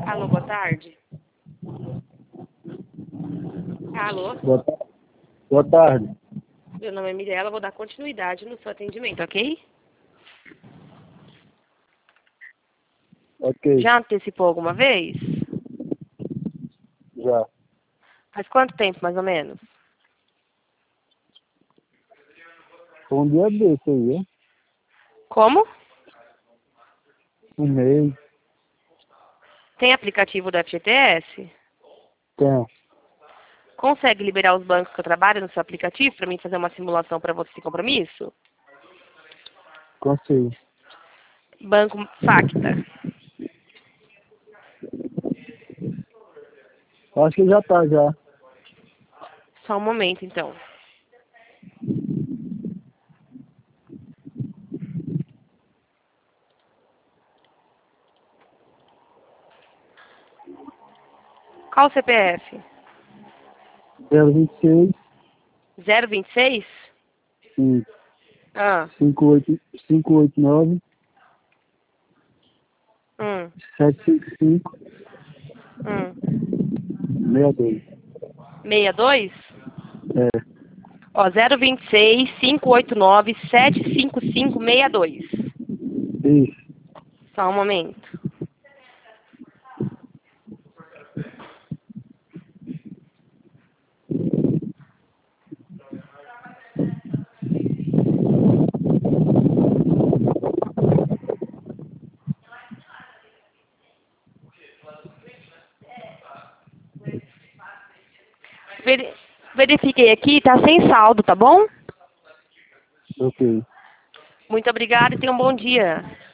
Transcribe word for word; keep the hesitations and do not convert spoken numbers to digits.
Alô, boa tarde. Alô? Boa, ta- boa tarde. Meu nome é Mirella, vou dar continuidade no seu atendimento, ok? Ok, Já antecipou alguma vez? já. Faz quanto tempo, mais ou menos? Foi um dia desse aí, hein? Como? Um mês. Tem aplicativo da F G T S? Tem. Consegue liberar os bancos que eu trabalho no seu aplicativo para mim fazer uma simulação para você sem compromisso? Consigo. Banco Facta. Acho que já tá, já. Só um momento, então. Qual o C P F? zero vinte e seis, zero vinte e seis? sim. Ah, cinco oito, cinco oito nove, hum, sete cinco cinco, hum. seis dois. sessenta e dois? É, Ó, zero vinte e seis, cinco oito nove, sete cinco cinco, sessenta e dois. isso. Só um momento. Veri- Verifiquei aqui, tá sem saldo, tá bom? Ok. Muito obrigada e tenha um bom dia.